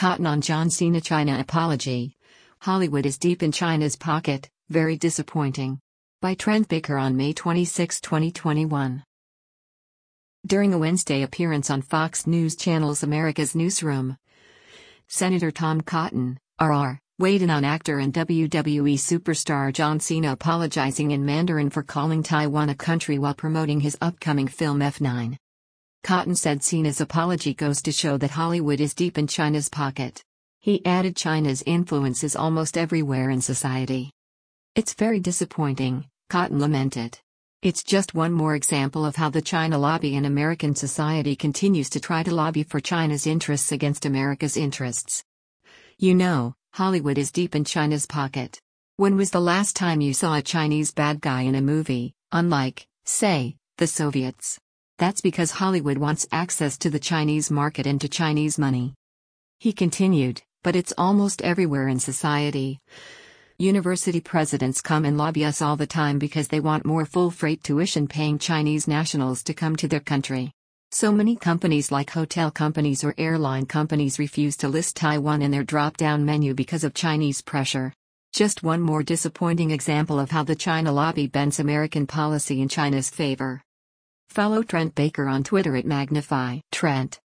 Cotton on John Cena China apology. Hollywood is deep in China's pocket, very disappointing. By Trent Baker on May 26, 2021. During a Wednesday appearance on Fox News Channel's America's Newsroom, Senator Tom Cotton, RR, weighed in on actor and WWE superstar John Cena apologizing in Mandarin for calling Taiwan a country while promoting his upcoming film F9. Cotton said Cena's apology goes to show that Hollywood is deep in China's pocket. He added China's influence is almost everywhere in society. It's very disappointing, Cotton lamented. It's just one more example of how the China lobby in American society continues to try to lobby for China's interests against America's interests. You know, Hollywood is deep in China's pocket. When was the last time you saw a Chinese bad guy in a movie, unlike, say, the Soviets? That's because Hollywood wants access to the Chinese market and to Chinese money. He continued, but it's almost everywhere in society. University presidents come and lobby us all the time because they want more full-freight tuition-paying Chinese nationals to come to their country. So many companies like hotel companies or airline companies refuse to list Taiwan in their drop-down menu because of Chinese pressure. Just one more disappointing example of how the China lobby bends American policy in China's favor. Follow Trent Baker on Twitter at Magnify Trent.